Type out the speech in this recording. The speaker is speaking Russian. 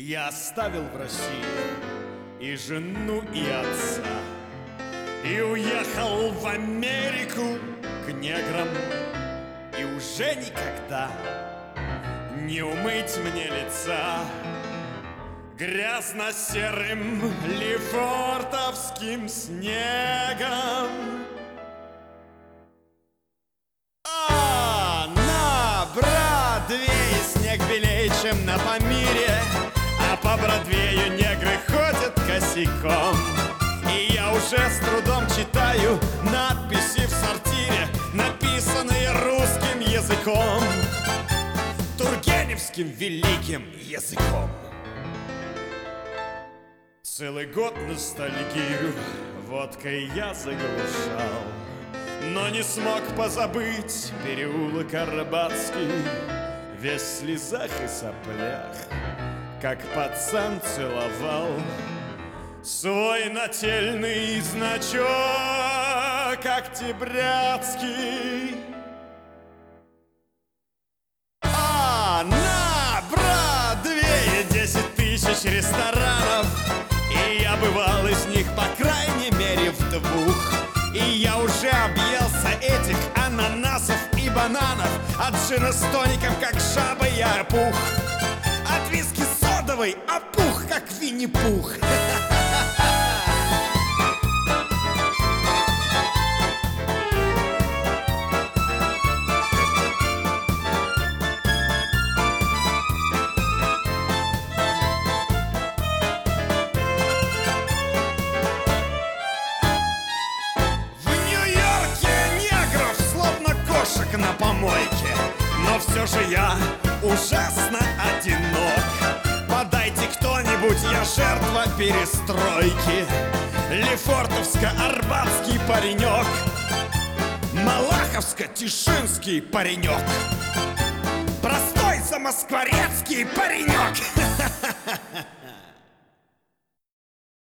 Я оставил в России и жену, и отца, и уехал в Америку к неграм. И уже никогда не умыть мне лица грязно-серым лефортовским снегом. А на Бродвее снег белее, чем на Памире, а по Бродвею негры ходят косяком. И я уже с трудом читаю надписи в сортире, написанные русским языком, тургеневским великим языком. Целый год ностальгию водкой я заглушал, но не смог позабыть переулок Арбатский, весь в слезах и соплях, как пацан целовал свой нательный значок октябрятский. А на Бродвее 10 тысяч ресторанов, и я бывал из них по крайней мере в 2. И я уже объелся этих ананасов и бананов, от джина с тоником, как жаба, я опух, от виски содовой опух, как Винни-Пух. На помойке, но все же я ужасно одинок. Подайте кто-нибудь, я жертва перестройки, лефортовско-арбатский паренек, малаховско-тишинский паренек, простой замоскворецкий паренек.